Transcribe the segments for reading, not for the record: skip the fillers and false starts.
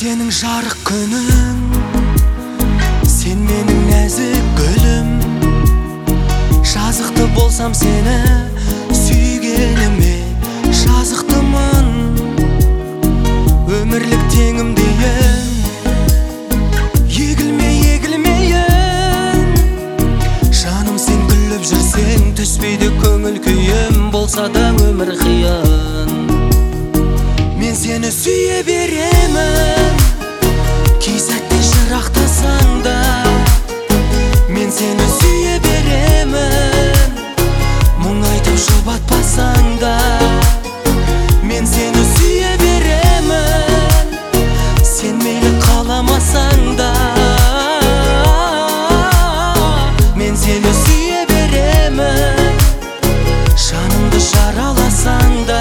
сенің жарық күнің, сен менің нәзік гүлім. Жазықты болсам сені сүйгеніме жазықтымын. Өмірлік теңім дейін егілмейін. Жаным, сен күліп жүрсең түспейді көңіл күйім. Болса да өмір қиын, мен сені сүйе беремін. Кей сәтте жырақтасаң да мен сені сүйе беремін. Мұң айтып жұбатпасаң да мен сені сүйе беремін. Сен мейлі қаламасаң да мен сені сүйе беремін. Жанымды жараласаң да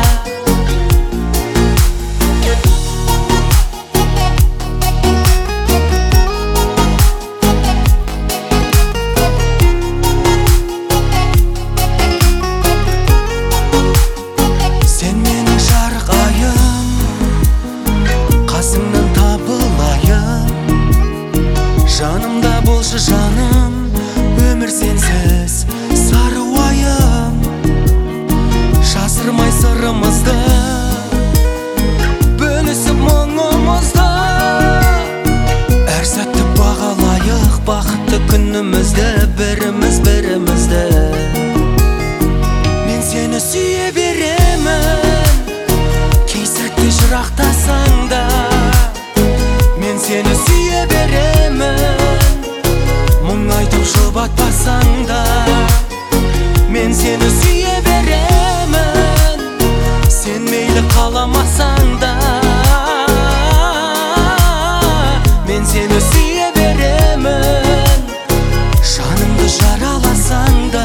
жанымда болшы жаным, өмір сенсіз сары уайым. Жасырмай сырымызды, бөлісіп мұңымызды. Әр сәтті бағалайық бақытты күнімізді, бірімізді. Мен сені сүйе беремін. Кей сәтте жырақтасаң да мен сені сүйе беремін. Мұң айтып жұбатпасаң да мен сені сүйе беремін. Сен мейлі қаламасаң да мен сені сүйе беремін. Жанымды жараласаң да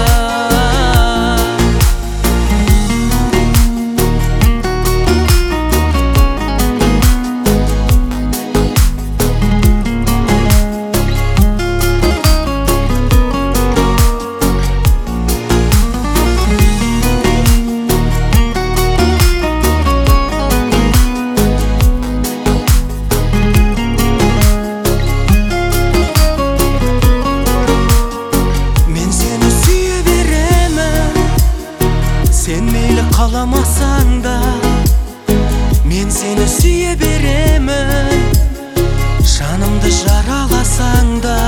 сен мейлі қаламасаң да мен сені сүйе беремін. Жанымды жараласаң да